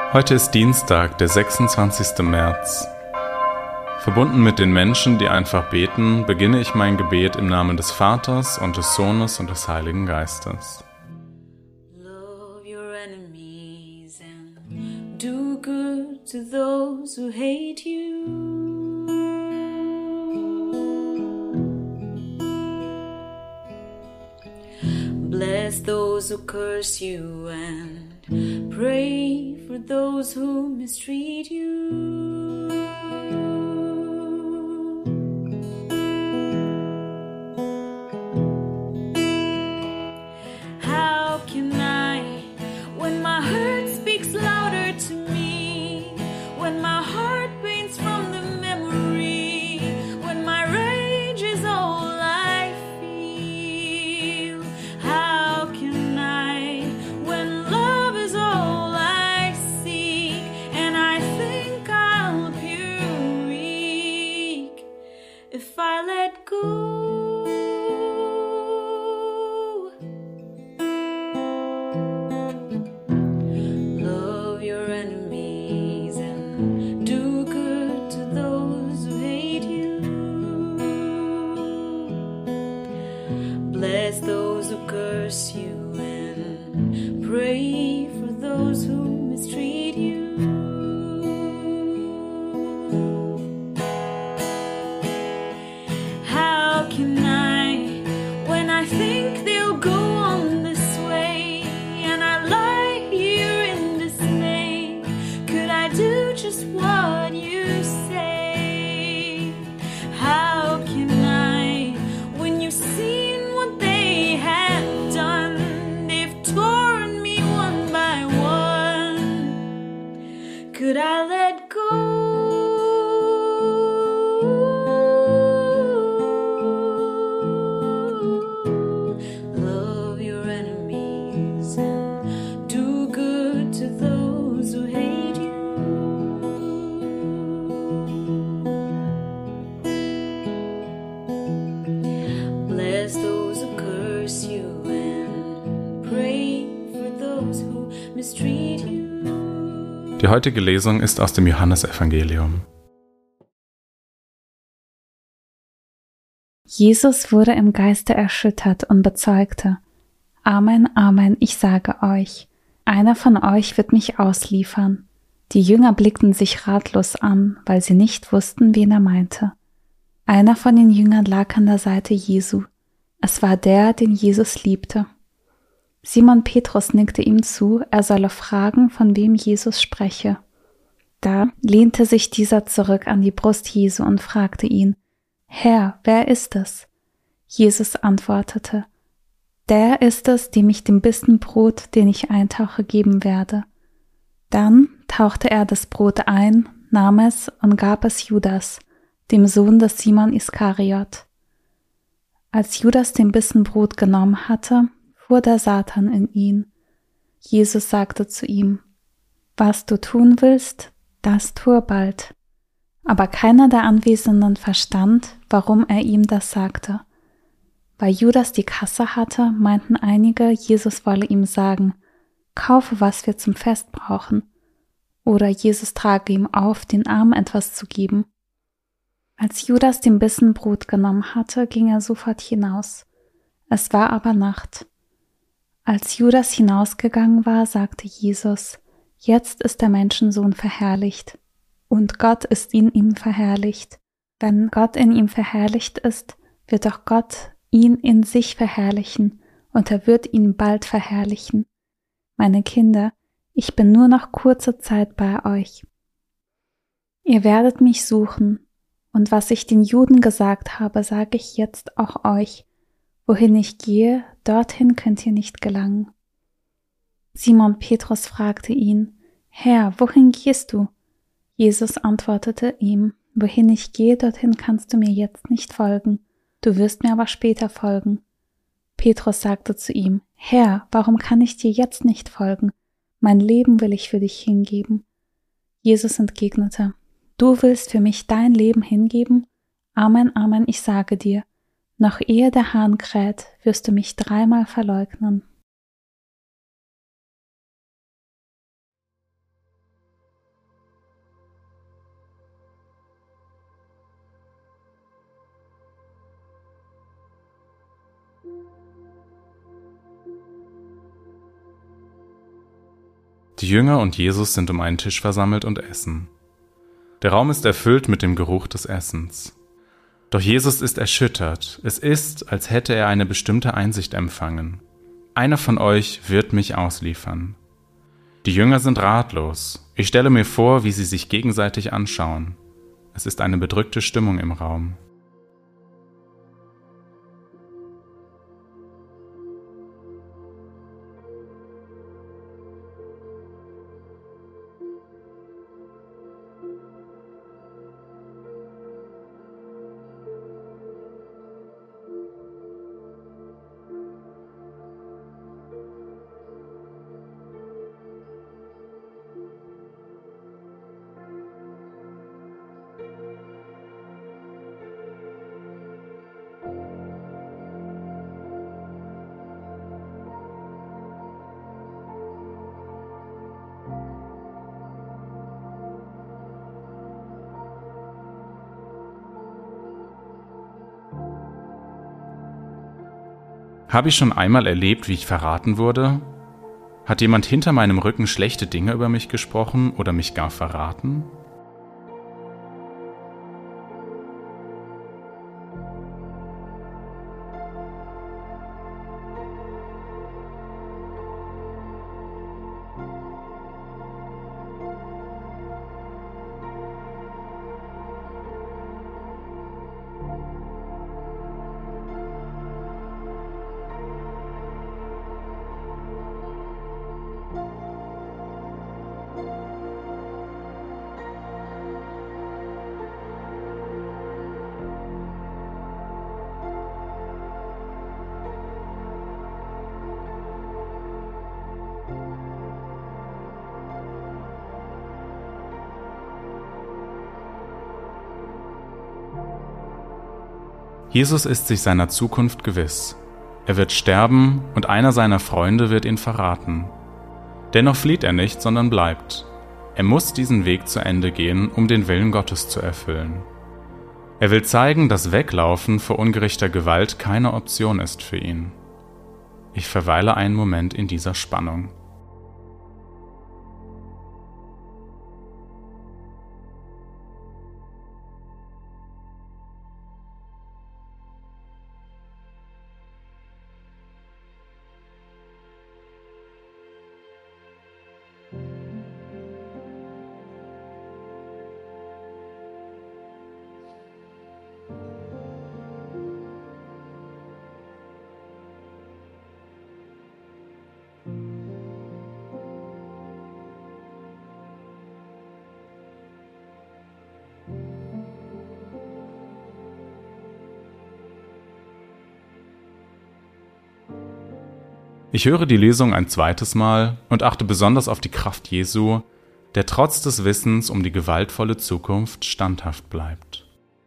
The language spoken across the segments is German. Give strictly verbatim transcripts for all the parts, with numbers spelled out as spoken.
Heute ist Dienstag, der sechsundzwanzigste März. Verbunden mit den Menschen, die einfach beten, beginne ich mein Gebet im Namen des Vaters und des Sohnes und des Heiligen Geistes. Love your enemies and do good to those who hate you. Bless those who curse you and pray for those who mistreat you. How can I, when my hurt speaks louder to me, when my heart pains from the memory, when my rage is all I feel, how can I, when love is all I seek, and I think I'll appear weak if I let go? Love your enemies and do good to those who hate you. Bless those who curse you and pray for those who mistreat you. How can I, when I think they'll go on this way, and I lie here in dismay, could I do just what you say? How can I, when you've seen what they have done, they've torn me one by one, could I let go? Love your enemies and do good to those who hate you. Bless those who curse you and pray for those who mistreat you. Die heutige Lesung ist aus dem Johannesevangelium. Jesus wurde im Geiste erschüttert und bezeugte: Amen, Amen, ich sage euch, einer von euch wird mich ausliefern. Die Jünger blickten sich ratlos an, weil sie nicht wussten, wen er meinte. Einer von den Jüngern lag an der Seite Jesu. Es war der, den Jesus liebte. Simon Petrus nickte ihm zu, er solle fragen, von wem Jesus spreche. Da lehnte sich dieser zurück an die Brust Jesu und fragte ihn: Herr, wer ist es? Jesus antwortete: Der ist es, dem ich den Bissen Brot, den ich eintauche, geben werde. Dann tauchte er das Brot ein, nahm es und gab es Judas, dem Sohn des Simon Iskariot. Als Judas den Bissen Brot genommen hatte, fuhr der Satan in ihn. Jesus sagte zu ihm: Was du tun willst, das tue bald. Aber keiner der Anwesenden verstand, warum er ihm das sagte. Weil Judas die Kasse hatte, meinten einige, Jesus wolle ihm sagen: Kaufe, was wir zum Fest brauchen. Oder Jesus trage ihm auf, den Armen etwas zu geben. Als Judas den Bissen Brot genommen hatte, ging er sofort hinaus. Es war aber Nacht. Als Judas hinausgegangen war, sagte Jesus: Jetzt ist der Menschensohn verherrlicht, und Gott ist in ihm verherrlicht. Wenn Gott in ihm verherrlicht ist, wird auch Gott ihn in sich verherrlichen, und er wird ihn bald verherrlichen. Meine Kinder, ich bin nur noch kurze Zeit bei euch. Ihr werdet mich suchen, und was ich den Juden gesagt habe, sage ich jetzt auch euch: Wohin ich gehe, dorthin könnt ihr nicht gelangen. Simon Petrus fragte ihn: Herr, wohin gehst du? Jesus antwortete ihm: Wohin ich gehe, dorthin kannst du mir jetzt nicht folgen, du wirst mir aber später folgen. Petrus sagte zu ihm: Herr, warum kann ich dir jetzt nicht folgen? Mein Leben will ich für dich hingeben. Jesus entgegnete: Du willst für mich dein Leben hingeben? Amen, Amen, ich sage dir, noch ehe der Hahn kräht, wirst du mich dreimal verleugnen. Die Jünger und Jesus sind um einen Tisch versammelt und essen. Der Raum ist erfüllt mit dem Geruch des Essens. Doch Jesus ist erschüttert. Es ist, als hätte er eine bestimmte Einsicht empfangen. Einer von euch wird mich ausliefern. Die Jünger sind ratlos. Ich stelle mir vor, wie sie sich gegenseitig anschauen. Es ist eine bedrückte Stimmung im Raum. Habe ich schon einmal erlebt, wie ich verraten wurde? Hat jemand hinter meinem Rücken schlechte Dinge über mich gesprochen oder mich gar verraten? Jesus ist sich seiner Zukunft gewiss. Er wird sterben und einer seiner Freunde wird ihn verraten. Dennoch flieht er nicht, sondern bleibt. Er muss diesen Weg zu Ende gehen, um den Willen Gottes zu erfüllen. Er will zeigen, dass Weglaufen vor ungerechter Gewalt keine Option ist für ihn. Ich verweile einen Moment in dieser Spannung. Ich höre die Lesung ein zweites Mal und achte besonders auf die Kraft Jesu, der trotz des Wissens um die gewaltvolle Zukunft standhaft bleibt.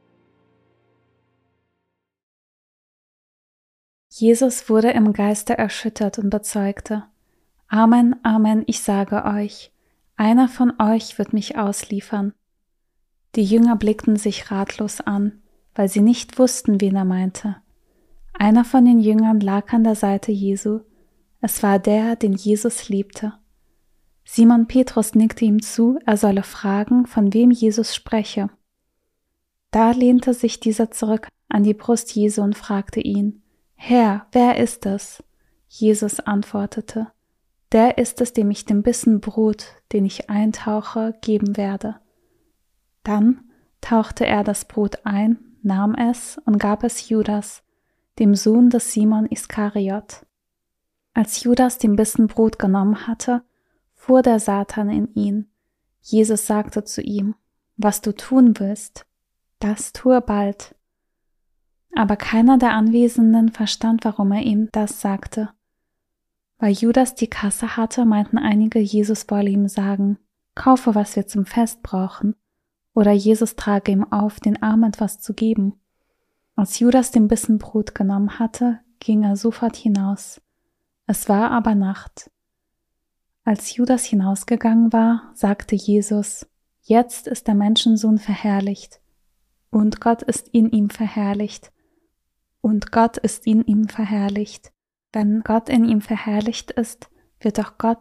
Jesus wurde im Geiste erschüttert und bezeugte: Amen, Amen, ich sage euch, einer von euch wird mich ausliefern. Die Jünger blickten sich ratlos an, weil sie nicht wussten, wen er meinte. Einer von den Jüngern lag an der Seite Jesu. Es war der, den Jesus liebte. Simon Petrus nickte ihm zu, er solle fragen, von wem Jesus spreche. Da lehnte sich dieser zurück an die Brust Jesu und fragte ihn: Herr, wer ist es? Jesus antwortete: Der ist es, dem ich den Bissen Brot, den ich eintauche, geben werde. Dann tauchte er das Brot ein, nahm es und gab es Judas, dem Sohn des Simon Iskariot. Als Judas den Bissen Brot genommen hatte, fuhr der Satan in ihn. Jesus sagte zu ihm: Was du tun willst, das tue bald. Aber keiner der Anwesenden verstand, warum er ihm das sagte. Weil Judas die Kasse hatte, meinten einige, Jesus wolle ihm sagen: Kaufe, was wir zum Fest brauchen. Oder Jesus trage ihm auf, den Armen etwas zu geben. Als Judas den Bissen Brot genommen hatte, ging er sofort hinaus. Es war aber Nacht. Als Judas hinausgegangen war, sagte Jesus: Jetzt ist der Menschensohn verherrlicht, und Gott ist in ihm verherrlicht, und Gott ist in ihm verherrlicht. Wenn Gott in ihm verherrlicht ist, wird auch Gott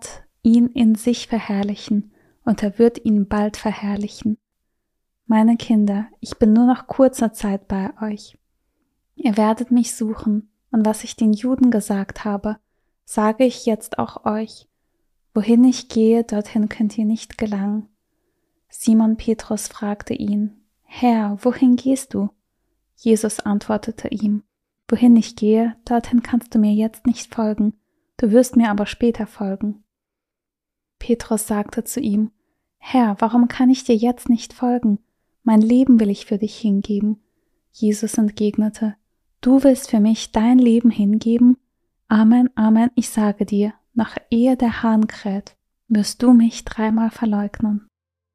ihn in sich verherrlichen, und er wird ihn bald verherrlichen. Meine Kinder, ich bin nur noch kurzer Zeit bei euch. Ihr werdet mich suchen, und was ich den Juden gesagt habe, sage ich jetzt auch euch. Wohin ich gehe, dorthin könnt ihr nicht gelangen. Simon Petrus fragte ihn, Herr, wohin gehst du? Jesus antwortete ihm, wohin ich gehe, dorthin kannst du mir jetzt nicht folgen, du wirst mir aber später folgen. Petrus sagte zu ihm, Herr, warum kann ich dir jetzt nicht folgen? Mein Leben will ich für dich hingeben. Jesus entgegnete, du willst für mich dein Leben hingeben? Amen, Amen, ich sage dir, noch ehe der Hahn kräht, wirst du mich dreimal verleugnen.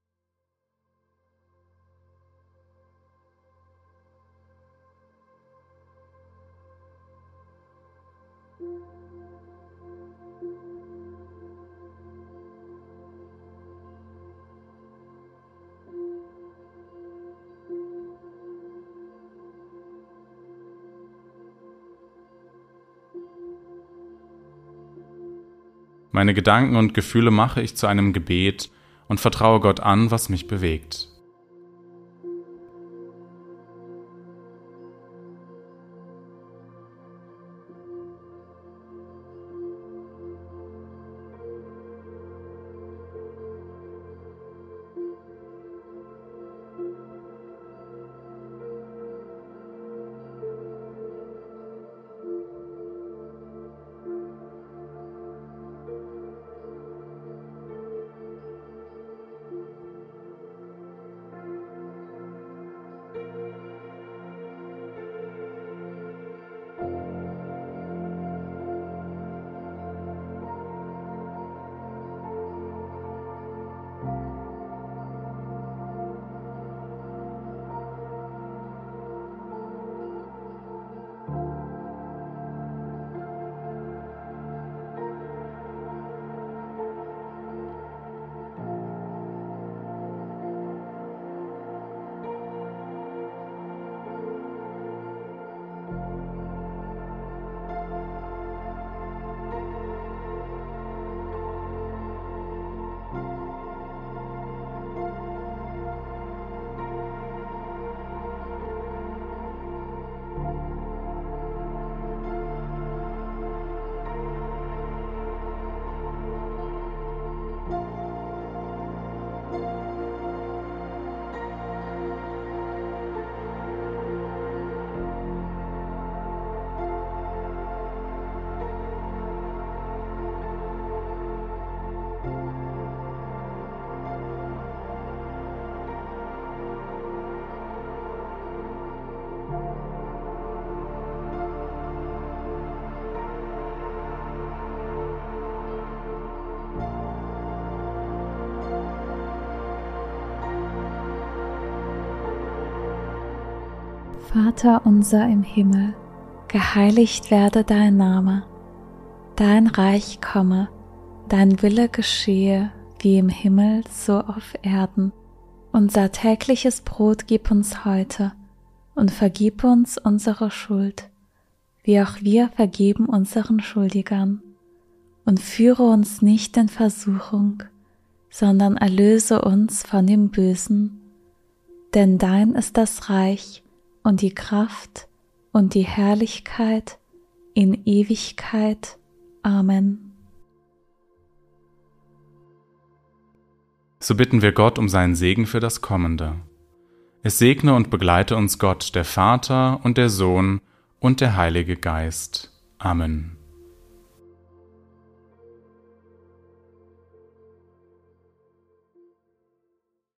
Meine Gedanken und Gefühle mache ich zu einem Gebet und vertraue Gott an, was mich bewegt. Vater unser im Himmel, geheiligt werde dein Name, dein Reich komme, dein Wille geschehe, wie im Himmel, so auf Erden. Unser tägliches Brot gib uns heute und vergib uns unsere Schuld, wie auch wir vergeben unseren Schuldigern. Und führe uns nicht in Versuchung, sondern erlöse uns von dem Bösen. Denn dein ist das Reich und die Kraft und die Herrlichkeit in Ewigkeit. Amen. So bitten wir Gott um seinen Segen für das Kommende. Es segne und begleite uns Gott, der Vater und der Sohn und der Heilige Geist. Amen.